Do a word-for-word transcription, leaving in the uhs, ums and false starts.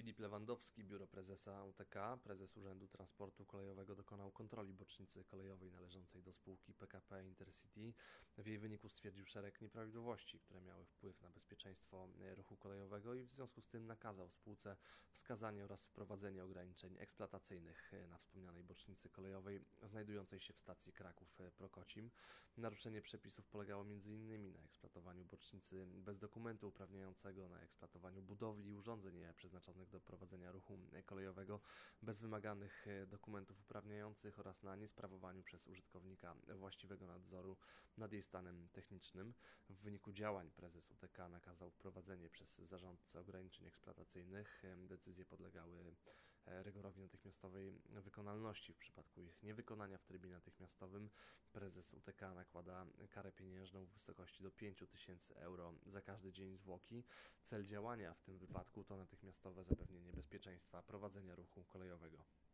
Filip Lewandowski, biuro prezesa U T K, prezes Urzędu Transportu Kolejowego dokonał kontroli bocznicy kolejowej należącej do spółki P K P Intercity. W jej wyniku stwierdził szereg nieprawidłowości, które miały wpływ na bezpieczeństwo ruchu kolejowego i w związku z tym nakazał spółce wskazanie oraz wprowadzenie ograniczeń eksploatacyjnych na wspomnianej bocznicy kolejowej znajdującej się w stacji Kraków-Prokocim. Naruszenie przepisów polegało m.in. na eksploatowaniu bocznicy bez dokumentu uprawniającego, na eksploatowaniu budowli i urządzeń przeznaczonych do prowadzenia ruchu kolejowego bez wymaganych dokumentów uprawniających oraz na niesprawowaniu przez użytkownika właściwego nadzoru nad jej stanem technicznym. W wyniku działań prezes U T K nakazał wprowadzenie przez zarządcę ograniczeń eksploatacyjnych. Decyzje podlegały rygorowi natychmiastowej wykonalności. W przypadku ich niewykonania w trybie natychmiastowym prezes U T K nakłada karę pieniężną w wysokości do pięć tysięcy euro za każdy dzień zwłoki. Cel działania w tym wypadku to natychmiastowe zapewnienie bezpieczeństwa prowadzenia ruchu kolejowego.